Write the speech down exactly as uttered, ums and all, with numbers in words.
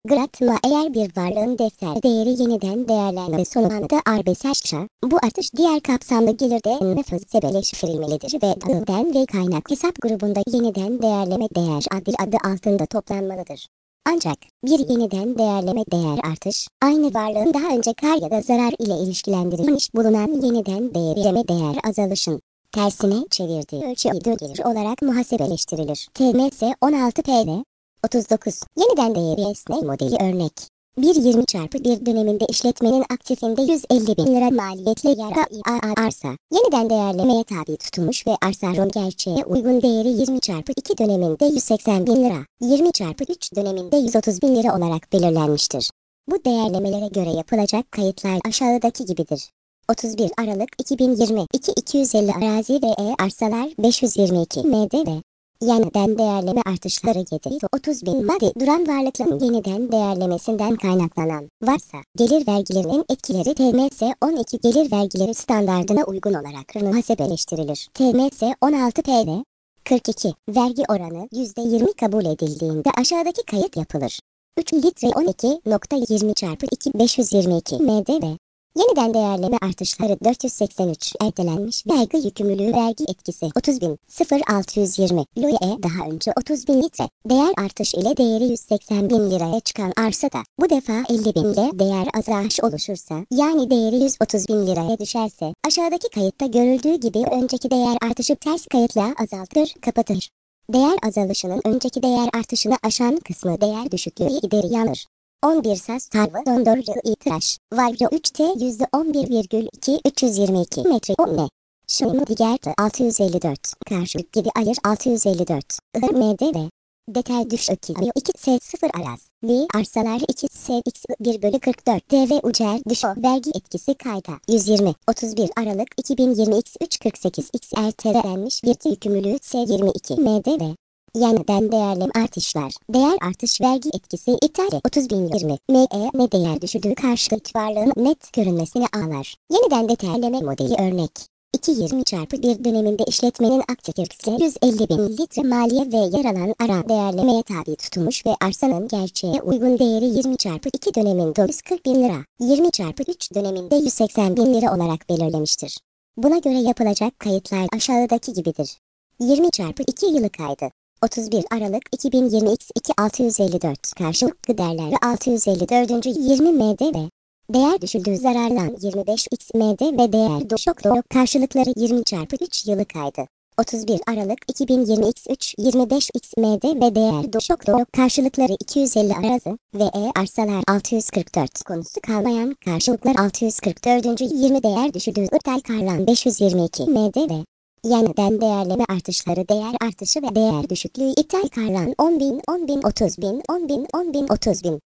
Gratma eğer bir varlığın defter değeri yeniden değerlenme sonunda arbeşa, bu artış diğer kapsamlı gelirde nüfuz sebeleştirilmelidir ve dağıldan ve kaynak hesap grubunda yeniden değerleme değer adil adı altında toplanmalıdır. Ancak bir yeniden değerleme değer artış, aynı varlığın daha önce kar ya da zarar ile ilişkilendirilmiş bulunan yeniden değerleme değer azalışın tersine çevirdiği ölçü gelir olarak muhasebeleştirilir. T M S on altı P V otuz dokuz. Yeniden değeri esnek modeli örnek. bir yirmi çarpı bir döneminde işletmenin aktifinde yüz elli bin lira maliyetle yer alan arsa, yeniden değerlemeye tabi tutulmuş ve arsanın gerçeğe uygun değeri yirmi çarpı iki döneminde yüz seksen bin lira, yirmi çarpı üç döneminde yüz otuz bin lira olarak belirlenmiştir. Bu değerlemelere göre yapılacak kayıtlar aşağıdaki gibidir. otuz bir Aralık iki bin yirmi iki iki yüz elli arazi ve E arsalar beş yüz yirmi iki M D ve yeniden değerleme artışları yedi otuz bin maddi duran varlıkların yeniden değerlemesinden kaynaklanan varsa gelir vergilerinin etkileri T M S on iki gelir vergileri standardına uygun olarak muhasebeleştirilir. T M S on altı P V kırk iki vergi oranı yüzde yirmi kabul edildiğinde aşağıdaki kayıt yapılır. üç litre on iki nokta yirmi çarpı iki beş yüz yirmi iki M D ve yeniden değerleme artışları dört yüz seksen üç ertelenmiş vergi yükümlülüğü vergi etkisi otuz bin altı yüz yirmi L E daha önce otuz bin litre değer artış ile değeri yüz seksen bin liraya çıkan arsada bu defa elli bin ile değer azalış oluşursa yani değeri yüz otuz bin liraya düşerse aşağıdaki kayıtta görüldüğü gibi önceki değer artışı ters kayıtla azaltır kapatır. Değer azalışının önceki değer artışını aşan kısmı değer düşüklüğü gideri yanır. on bir Saz Tarvı Dondorlu İtraş Varyo üç T yüzde on bir virgül iki üç yüz yirmi iki metre on ne? Şunu diğer altı yüz elli dört Karşılık gibi ayır altı yüz elli dört Ihır M D ve Deter düş iki iki S sıfır Araz V arsalar iki S X bir bölü kırk dört D V Ucer düş o vergi etkisi kayda yüz yirmi otuz bir Aralık iki bin yirmi X üç kırk sekiz X ertelenmiş bir yükümlülüğü S yirmi iki M D ve yeniden değerleme artışlar. Değer artış vergi etkisi iptali otuz bin yirmi M E ne değer düşürdüğü karşılık varlığın net görünmesini ağlar. Yeniden değerleme modeli örnek. iki yirmi çarpı bir döneminde işletmenin aktifse yüz elli bin litre maliye ve yer alan ara değerlemeye tabi tutulmuş ve arsanın gerçeğe uygun değeri yirmi çarpı iki döneminde yüz kırk bin lira, yirmi çarpı üç döneminde yüz seksen bin lira olarak belirlemiştir. Buna göre yapılacak kayıtlar aşağıdaki gibidir. yirmi çarpı iki yılı kaydı. otuz bir Aralık iki bin yirmi X iki altı yüz elli dört karşılıklı değerleri altı yüz elli dört yirmi M D ve değer düşüldüğü zararlan yirmi beş X M D ve değer düşüklüğü karşılıkları yirmi çarpı üç yılı kaydı. otuz bir Aralık iki bin yirmi X üç yirmi beş X M D ve değer düşüklüğü karşılıkları iki yüz elli arazı ve E arsalar altı yüz kırk dört konusu kalmayan karşılıklar altı yüz kırk dört yirmi değer düşüldüğü iptal karlan beş yüz yirmi iki M D ve yeniden değerleme artışları değer artışı ve değer düşüklüğü iptal karlan on bin on bin otuz bin on bin on bin otuz bin